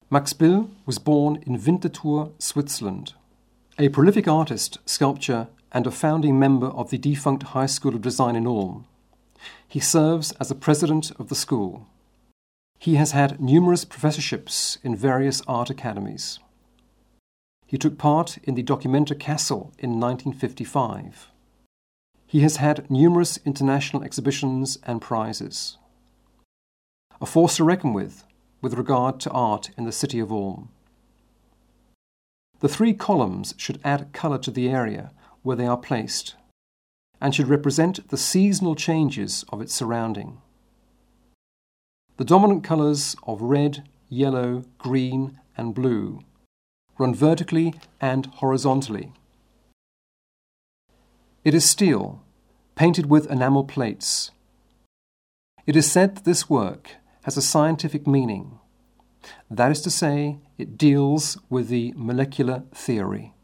Max Bill was born in Winterthur, Switzerland. A prolific artist, sculptor, and a founding member of the defunct High School of Design in Ulm, he serves as the president of the school. He has had numerous professorships in various art academies. He took part in the Documenta Kassel in 1955. He has had numerous international exhibitions and prizes. A force to reckon with regard to art in the city of Ulm. The three columns should add colour to the area where they are placed and should represent the seasonal changes of its surrounding. The dominant colours of red, yellow, green and blue run vertically and horizontally. It is steel, painted with enamel plates. It is said that this work has a scientific meaning. That is to say, it deals with the molecular theory.